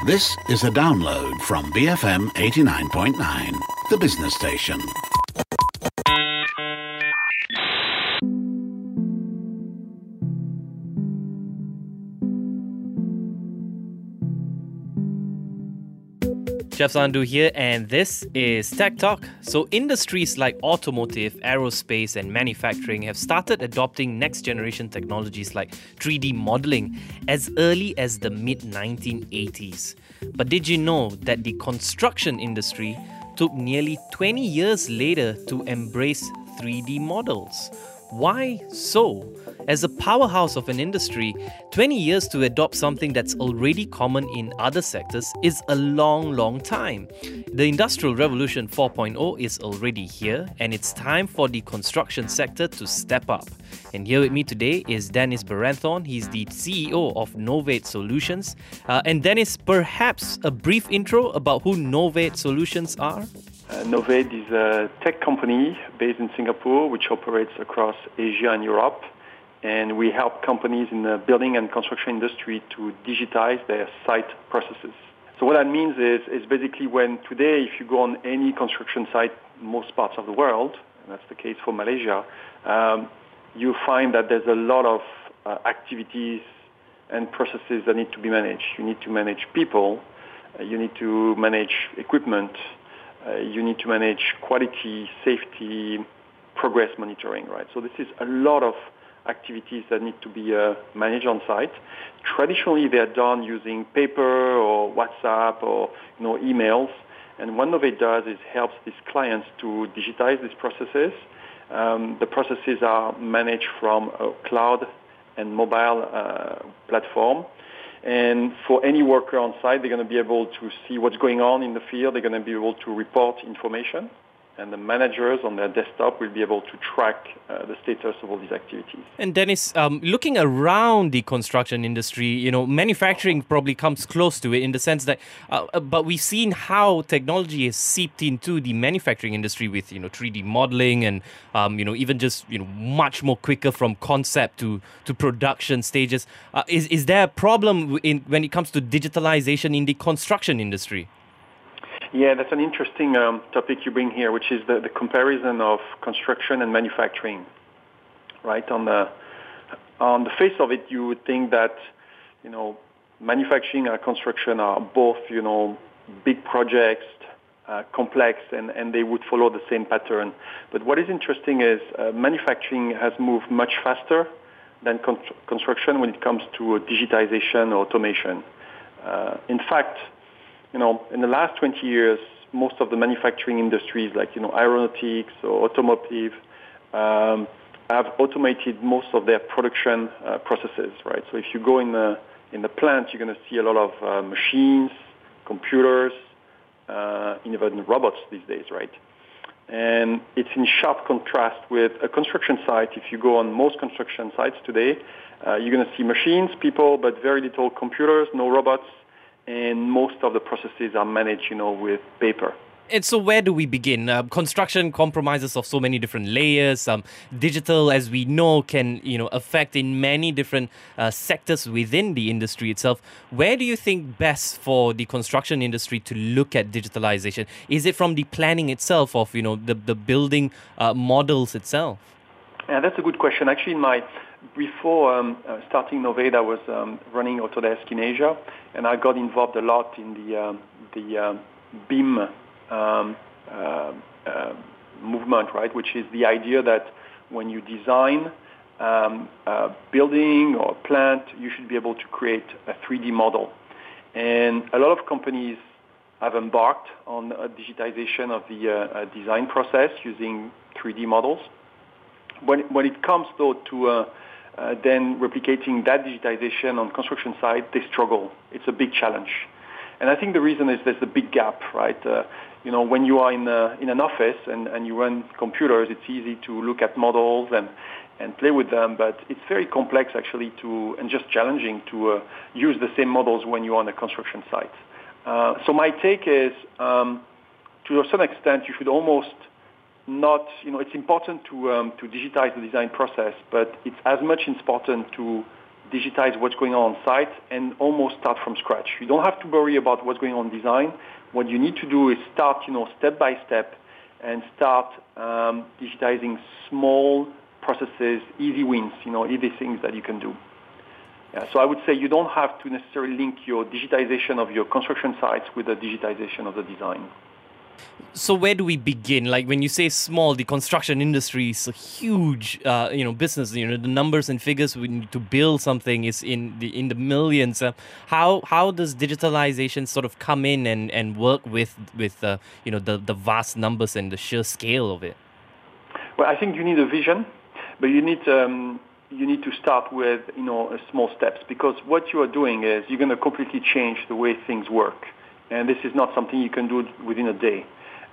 This is a download from BFM 89.9, the business station. Jeff Zandu here, and this is Tech Talk. So industries like automotive, aerospace and manufacturing have started adopting next-generation technologies like 3D modeling as early as the mid-1980s. But did you know that the construction industry took nearly 20 years later to embrace 3D models? Why so? As a powerhouse of an industry, 20 years to adopt something that's already common in other sectors is a long time. The Industrial Revolution 4.0 is already here, and it's time for the construction sector to step up. And here with me today is Dennis Baranthorn. He's the CEO of Novate Solutions. And Dennis, perhaps a brief intro about who Novate Solutions are? Novate is a tech company based in Singapore, which operates across Asia and Europe. And we help companies in the building and construction industry to digitize their site processes. So what that means is basically when today, if you go on any construction site in most parts of the world, and that's the case for Malaysia, you find that there's a lot of activities and processes that need to be managed. You need to manage people, you need to manage equipment, you need to manage quality, safety, progress monitoring, right? So this is a lot of activities that need to be managed on site. Traditionally, they're done using paper or WhatsApp or emails. And what Novate does is helps these clients to digitize these processes. The processes are managed from a cloud and mobile platform. And for any worker on site, they're going to be able to see what's going on in the field. They're going to be able to report information. And the managers on their desktop will be able to track the status of all these activities. And Dennis, looking around the construction industry, manufacturing probably comes close to it in the sense that, but we've seen how technology has seeped into the manufacturing industry with, 3D modeling and, even just, much more quicker from concept to production stages. Is there a problem when it comes to digitalization in the construction industry? Yeah, that's an interesting topic you bring here, which is the comparison of construction and manufacturing. Right on the face of it, you would think that manufacturing and construction are both big projects, complex, and they would follow the same pattern. But what is interesting is manufacturing has moved much faster than construction when it comes to digitization or automation. In fact, in the last 20 years, most of the manufacturing industries like, aeronautics or automotive have automated most of their production processes, right? So if you go in the plant, you're going to see a lot of machines, computers, even robots these days, right? And it's in sharp contrast with a construction site. If you go on most construction sites today, you're going to see machines, people, but very little computers, no robots. And most of the processes are managed, with paper. And so where do we begin? Construction compromises of so many different layers. Digital, as we know, can affect in many different sectors within the industry itself. Where do you think best for the construction industry to look at digitalization? Is it from the planning itself of the building models itself? Yeah, that's a good question. Actually, before starting Novate, I was running Autodesk in Asia, and I got involved a lot in the BIM movement, right? Which is the idea that when you design a building or a plant, you should be able to create a 3D model. And a lot of companies have embarked on a digitization of the design process using 3D models. When it comes, though, to then replicating that digitization on construction side, they struggle. It's a big challenge. And I think the reason is there's a big gap, right? When you are in an office and you run computers, it's easy to look at models and play with them, but it's very complex actually and just challenging to use the same models when you're on a construction site. So my take is, to a certain extent, you should almost not, it's important to digitize the design process, but it's as much important to digitize what's going on site, and almost start from scratch. You don't have to worry about what's going on in design. What you need to do is start, step by step, and start digitizing small processes, easy wins, easy things that you can do. Yeah, so I would say you don't have to necessarily link your digitization of your construction sites with the digitization of the design. So where do we begin? Like when you say small, the construction industry is a huge, business. The numbers and figures we need to build something is in the millions. How does digitalization sort of come in and work with the vast numbers and the sheer scale of it? Well, I think you need a vision, but you need to start with small steps, because what you are doing is you're going to completely change the way things work. And this is not something you can do within a day.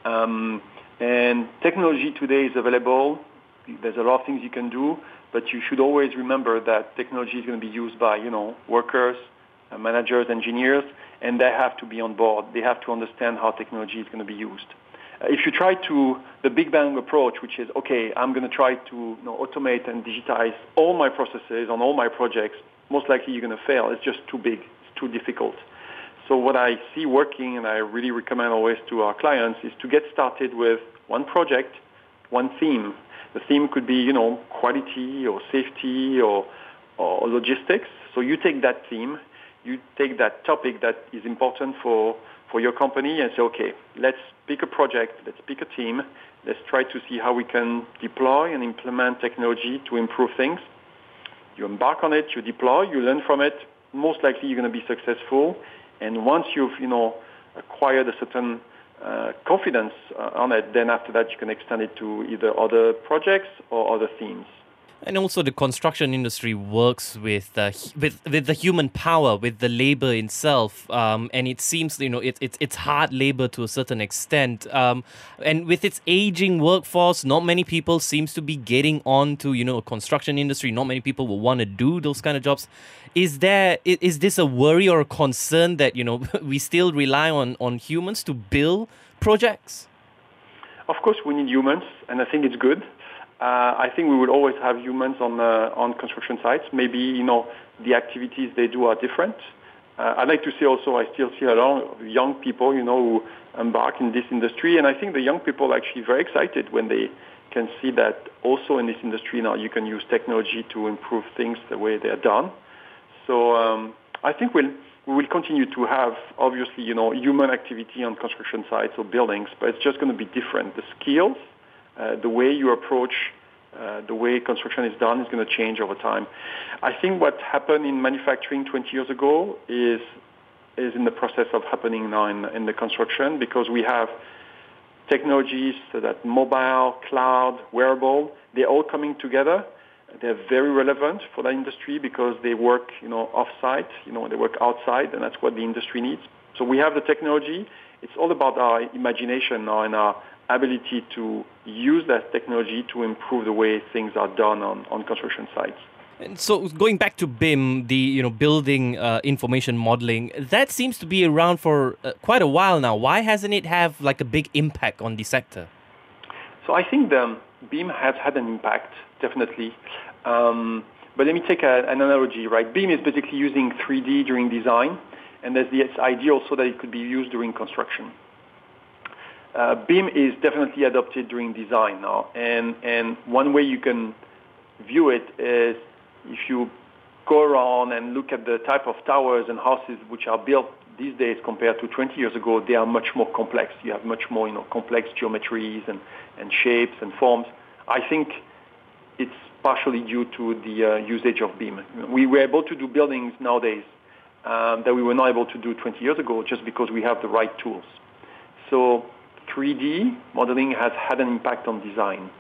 And technology today is available. There's a lot of things you can do, but you should always remember that technology is going to be used by, workers, managers, engineers, and they have to be on board. They have to understand how technology is going to be used. If you try the Big Bang approach, which is, okay, I'm going to try to automate and digitize all my processes on all my projects, most likely you're going to fail. It's just too big. It's too difficult. So what I see working, and I really recommend always to our clients, is to get started with one project, one theme. The theme could be, quality or safety or logistics. So you take that theme, you take that topic that is important for your company and say, okay, let's pick a project, let's pick a team, let's try to see how we can deploy and implement technology to improve things. You embark on it, you deploy, you learn from it. Most likely you're going to be successful. And once you've, acquired a certain confidence on it, then after that you can extend it to either other projects or other themes. And also the construction industry works with the human power, with the labor itself, and it seems it's hard labor to a certain extent. And with its aging workforce, not many people seems to be getting on to a construction industry. Not many people will want to do those kind of jobs. Is this a worry or a concern that we still rely on humans to build projects? Of course, we need humans, and I think it's good. I think we will always have humans on construction sites. Maybe, the activities they do are different. I'd like to say also I still see a lot of young people, who embark in this industry. And I think the young people are actually very excited when they can see that also in this industry now you can use technology to improve things the way they are done. So I think we will continue to have, obviously, human activity on construction sites or buildings, but it's just going to be different. The skills, the way you approach, the way construction is done is going to change over time. I think what happened in manufacturing 20 years ago is in the process of happening now in the construction, because we have technologies that mobile, cloud, wearable, they're all coming together. They're very relevant for the industry because they work, off-site, they work outside, and that's what the industry needs. So we have the technology. It's all about our imagination now and our ability to use that technology to improve the way things are done on construction sites. And so going back to BIM, the building information modeling, that seems to be around for quite a while now. Why hasn't it have like a big impact on the sector? So I think the BIM has had an impact, definitely. But let me take an analogy, right? BIM is basically using 3D during design, and there's this idea also that it could be used during construction. BIM is definitely adopted during design now, and one way you can view it is if you go around and look at the type of towers and houses which are built these days compared to 20 years ago, they are much more complex. You have much more complex geometries and shapes and forms. I think it's partially due to the usage of BIM. We were able to do buildings nowadays that we were not able to do 20 years ago just because we have the right tools. So 3D modeling has had an impact on design.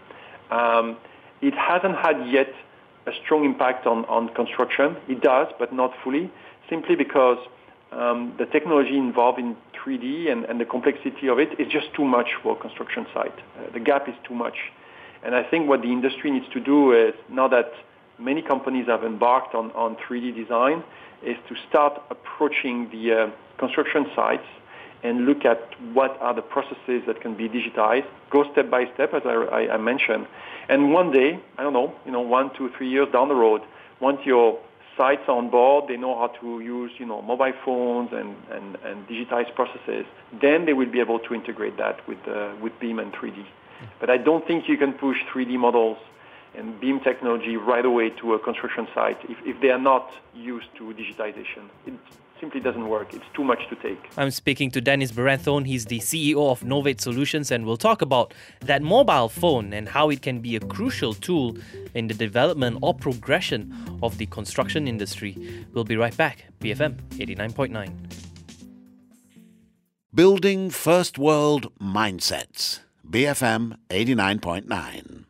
It hasn't had yet a strong impact on construction. It does, but not fully, simply because the technology involved in 3D and the complexity of it is just too much for a construction site. The gap is too much. And I think what the industry needs to do is, now that many companies have embarked on 3D design, is to start approaching the construction sites and look at what are the processes that can be digitized, go step by step, as I mentioned. And one day, I don't know, 1, 2, 3 years down the road, once your sites are on board, they know how to use, mobile phones and digitized processes, then they will be able to integrate that with BIM and 3D. But I don't think you can push 3D models and BIM technology right away to a construction site if they are not used to digitization. It simply doesn't work. It's too much to take. I'm speaking to Dennis Barathon. He's the CEO of Novate Solutions, and we'll talk about that mobile phone and how it can be a crucial tool in the development or progression of the construction industry. We'll be right back. BFM 89.9. Building First World Mindsets. BFM 89.9.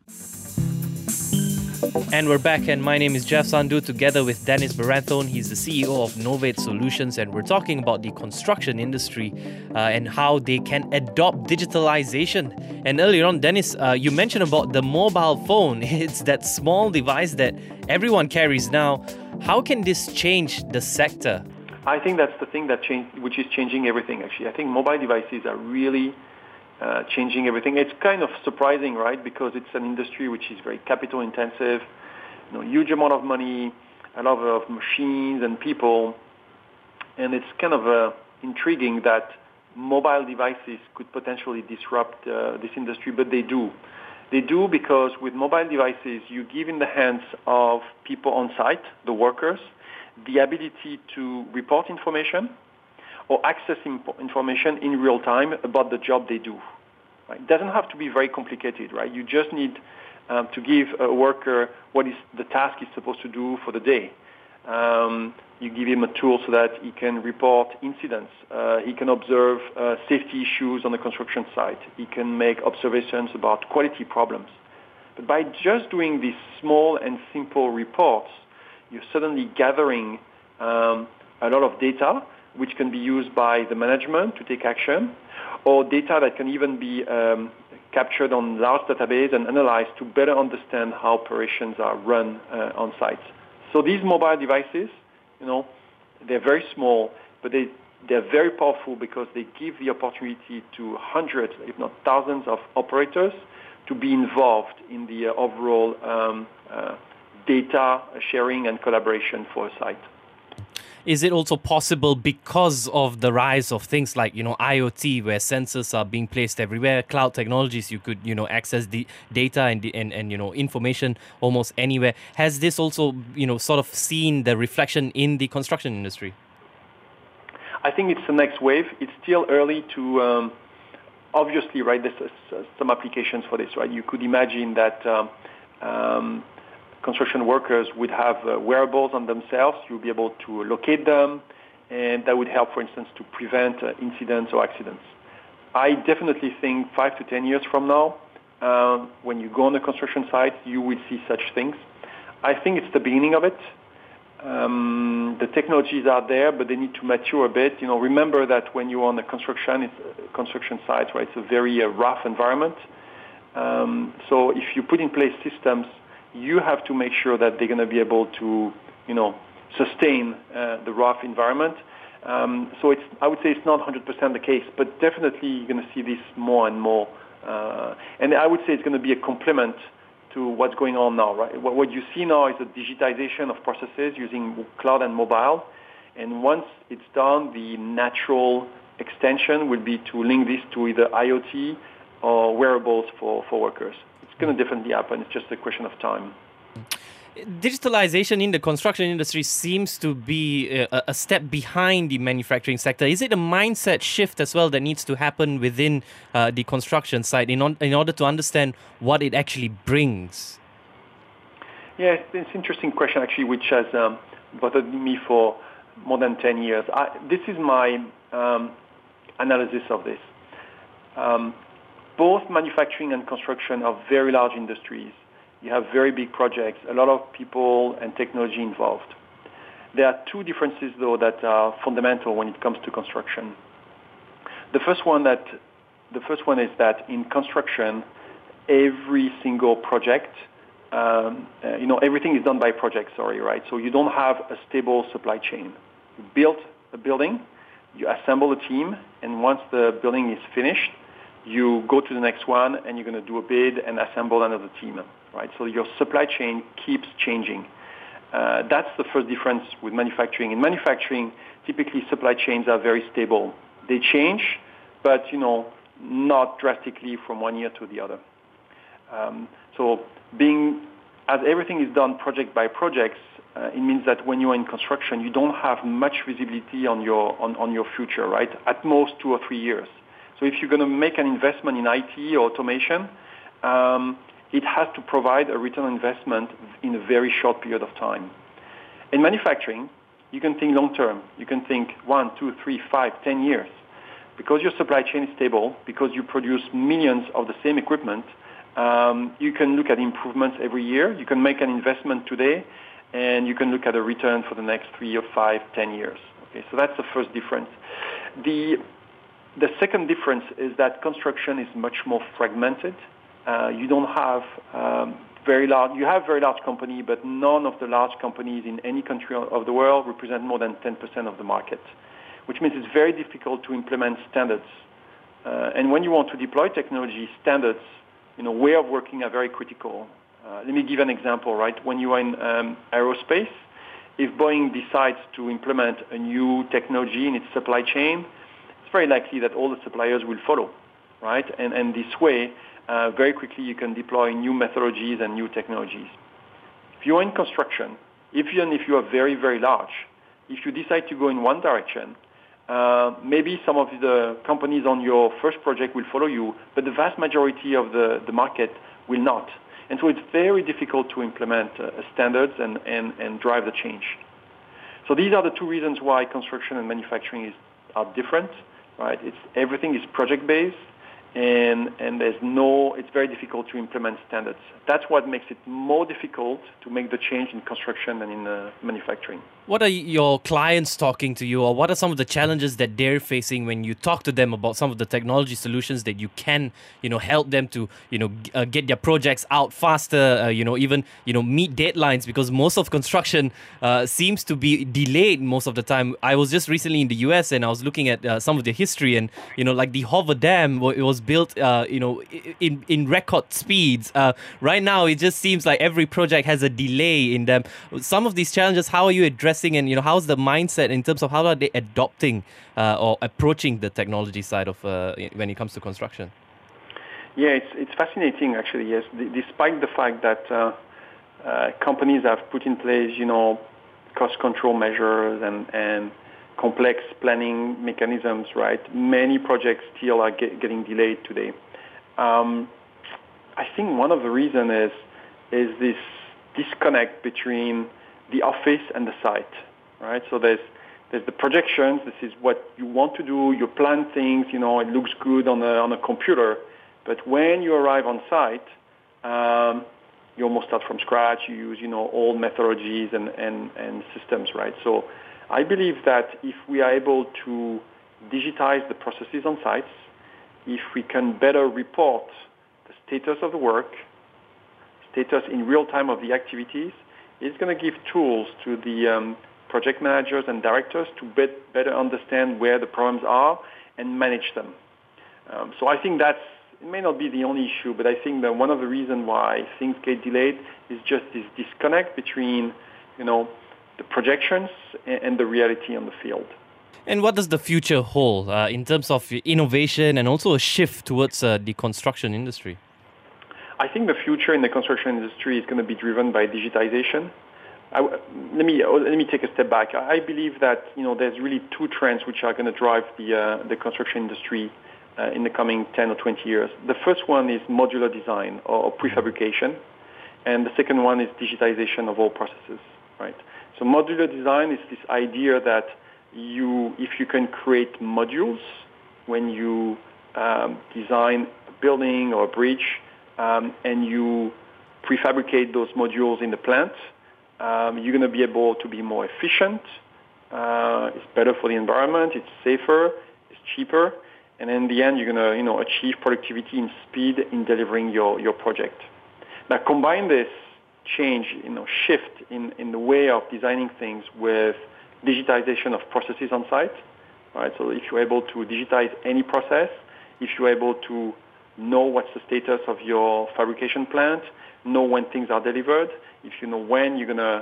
And we're back, and my name is Jeff Sandhu, together with Dennis Barathon. He's the CEO of Novate Solutions, and we're talking about the construction industry and how they can adopt digitalization. And earlier on, Dennis, you mentioned about the mobile phone. It's that small device that everyone carries now. How can this change the sector? I think that's the thing which is changing everything, actually. I think mobile devices are really changing everything. It's kind of surprising, right? Because it's an industry which is very capital intensive, huge amount of money, a lot of machines and people, and it's kind of intriguing that mobile devices could potentially disrupt this industry, but they do. They do because with mobile devices, you give in the hands of people on site, the workers, the ability to report information or access information in real time about the job they do. Right? It doesn't have to be very complicated, right? You just need to give a worker what is the task he's supposed to do for the day. You give him a tool so that he can report incidents. He can observe safety issues on the construction site. He can make observations about quality problems. But by just doing these small and simple reports, you're suddenly gathering a lot of data which can be used by the management to take action, or data that can even be captured on large database and analyzed to better understand how operations are run on site. So these mobile devices, they're very small, but they're very powerful because they give the opportunity to hundreds, if not thousands, of operators to be involved in the overall data sharing and collaboration for a site. Is it also possible because of the rise of things like, IoT, where sensors are being placed everywhere, cloud technologies, you could, access the data and information almost anywhere. Has this also, sort of seen the reflection in the construction industry? I think it's the next wave. It's still early to, obviously, right, there's some applications for this, right? You could imagine that construction workers would have wearables on themselves. You'll be able to locate them, and that would help, for instance, to prevent incidents or accidents. I definitely think 5 to 10 years from now, when you go on a construction site, you will see such things. I think it's the beginning of it. The technologies are there, but they need to mature a bit. Remember that when you're on a construction site, right, it's a very rough environment. So if you put in place systems, you have to make sure that they're going to be able to, sustain the rough environment. So I would say it's not 100% the case, but definitely you're going to see this more and more. And I would say it's going to be a complement to what's going on now, right? What you see now is a digitization of processes using cloud and mobile. And once it's done, the natural extension will be to link this to either IoT or wearables for workers. It's going to definitely happen. It's just a question of time. Digitalization in the construction industry seems to be a step behind the manufacturing sector. Is it a mindset shift as well that needs to happen within the construction side in order to understand what it actually brings? Yeah, it's an interesting question, actually, which has bothered me for more than 10 years. This is my analysis of this. Both manufacturing and construction are very large industries. You have very big projects, a lot of people and technology involved. There are two differences, though, that are fundamental when it comes to construction. The first one is that in construction, every single project, everything is done by project, right? So you don't have a stable supply chain. You build a building, you assemble a team, and once the building is finished, you go to the next one and you're going to do a bid and assemble another team, right? So your supply chain keeps changing. That's the first difference with manufacturing. In manufacturing, typically supply chains are very stable. They change, but not drastically from one year to the other. As everything is done project by project, it means that when you're in construction, you don't have much visibility on your future, right? At most 2 or 3 years. So if you're going to make an investment in IT or automation, it has to provide a return on investment in a very short period of time. In manufacturing, you can think long term. You can think 1, 2, 3, 5, 10 years. Because your supply chain is stable, because you produce millions of the same equipment, you can look at improvements every year. You can make an investment today, and you can look at a return for the next 3 or 5, 10 years. Okay, so that's the first difference. The second difference is that construction is much more fragmented. You don't have very large companies, but none of the large companies in any country of the world represent more than 10% of the market, which means it's very difficult to implement standards. And when you want to deploy technology, standards, way of working are very critical. Let me give an example, right? When you are in aerospace, if Boeing decides to implement a new technology in its supply chain, it's very likely that all the suppliers will follow, right? And this way, very quickly you can deploy new methodologies and new technologies. If you're in construction, even if you are very, very large, if you decide to go in one direction, maybe some of the companies on your first project will follow you, but the vast majority of the market will not. And so it's very difficult to implement standards and drive the change. So these are the two reasons why construction and manufacturing are different, right? Everything is project-based, and it's very difficult to implement standards. That's what makes it more difficult to make the change in construction and in manufacturing. What are your clients talking to you, or what are some of the challenges that they're facing when you talk to them about some of the technology solutions that you can, help them to, get their projects out faster, even, meet deadlines, because most of construction seems to be delayed most of the time. I was just recently in the US and I was looking at some of the history, and, like the Hoover Dam, it was built, in record speeds. Right now, it just seems like every project has a delay in them. Some of these challenges, how are you addressing, and how's the mindset in terms of how are they adopting or approaching the technology side of when it comes to construction? Yeah, it's fascinating actually. Yes, despite the fact that companies have put in place, cost control measures and complex planning mechanisms, right? Many projects still are getting delayed today. I think one of the reasons is this disconnect between the office and the site, right? So there's the projections. This is what you want to do. You plan things. It looks good on a computer. But when you arrive on site, you almost start from scratch. You use old methodologies and systems, right? So I believe that if we are able to digitize the processes on sites, if we can better report the status of the work, status in real time of the activities, it's going to give tools to the project managers and directors to better understand where the problems are and manage them. So I think it may not be the only issue, but I think that one of the reasons why things get delayed is just this disconnect between, the projections and the reality on the field. And what does the future hold in terms of innovation and also a shift towards the construction industry? I think the future in the construction industry is going to be driven by digitization. Let me take a step back. I believe that there's really two trends which are going to drive the construction industry in the coming 10 or 20 years. The first one is modular design or prefabrication, and the second one is digitization of all processes. Right. So modular design is this idea that if you can create modules when you design a building or a bridge, and you prefabricate those modules in the plant, you're going to be able to be more efficient. It's better for the environment. It's safer. It's cheaper. And in the end, you're going to achieve productivity and speed in delivering your project. Now, combine this change, shift in the way of designing things with digitization of processes on site. Right. So if you're able to digitize any process, if you're able to know what's the status of your fabrication plant, know when things are delivered, if you know when you're going to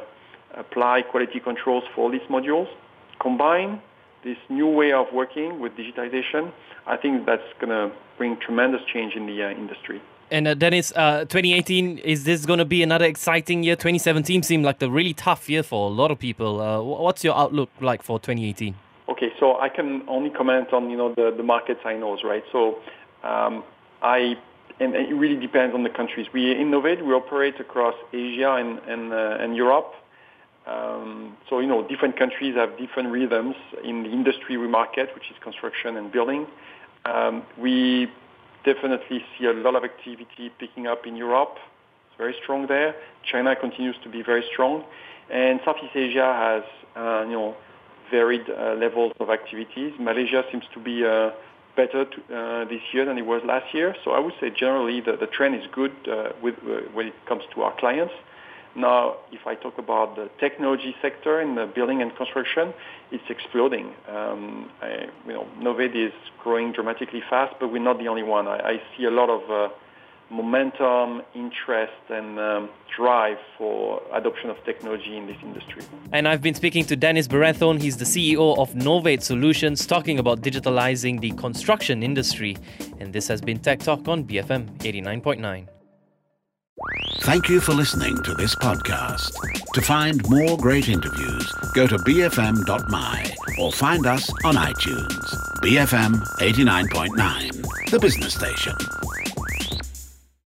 apply quality controls for all these modules. Combine this new way of working with digitization, I think that's going to bring tremendous change in the industry. And Dennis, 2018, is this going to be another exciting year? 2017 seemed like a really tough year for a lot of people. What's your outlook like for 2018? Okay, so I can only comment on the markets I know, right? So and it really depends on the countries. We innovate. We operate across Asia and Europe. So different countries have different rhythms in the industry we market, which is construction and building. We definitely see a lot of activity picking up in Europe. It's very strong there. China continues to be very strong, and Southeast Asia has varied levels of activities. Malaysia seems to be better this year than it was last year. So I would say generally the trend is good when it comes to our clients. Now, if I talk about the technology sector in the building and construction, it's exploding. Noved is growing dramatically fast, but we're not the only one. I see a lot of momentum, interest, and drive for adoption of technology in this industry. And I've been speaking to Dennis Barathon. He's the CEO of Noved Solutions, talking about digitalizing the construction industry. And this has been Tech Talk on BFM 89.9. Thank you for listening to this podcast. To find more great interviews, go to bfm.my or find us on iTunes. BFM 89.9, the business station.